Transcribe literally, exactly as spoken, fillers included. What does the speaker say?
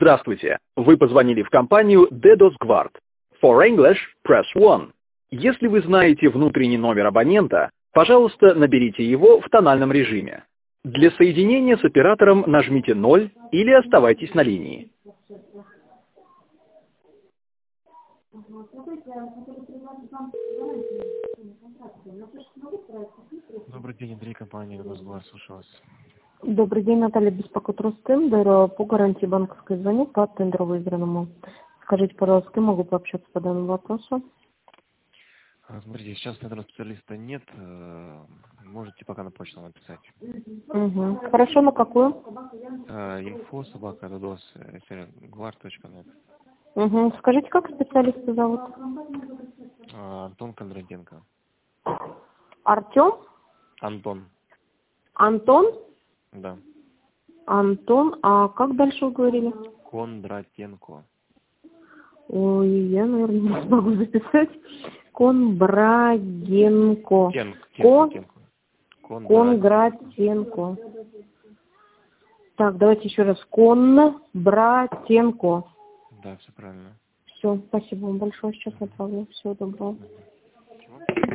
Здравствуйте. Вы позвонили в компанию DDoS Guard. For English, press one. Если вы знаете внутренний номер абонента, пожалуйста, наберите его в тональном режиме. Для соединения с оператором нажмите ноль или оставайтесь на линии. Добрый день, Андрей, компания DDoS Guard, слушаю вас. Добрый день, Наталья, беспокоит Ростендер. По гарантии банковской звоню по тендеру выигранному. Скажите, пожалуйста, с кем могу пообщаться по данному вопросу? Смотрите, сейчас тендерного специалиста нет. Можете пока на почту написать. Угу. Хорошо, на какую? Инфо собака DDoS guard точка нет. Угу. Скажите, как специалиста зовут? Антон Кондратенко. Артем? Антон. Антон? Да. Антон, а как дальше вы говорили? Кондратенко. Ой, я, наверное, не смогу записать. Конбрагенко. Тенко. Кон... Тенко. Конгратенко. Так, давайте еще раз. Конбратенко. Да, все правильно. Все, спасибо вам большое. Сейчас направлю. Всего доброго.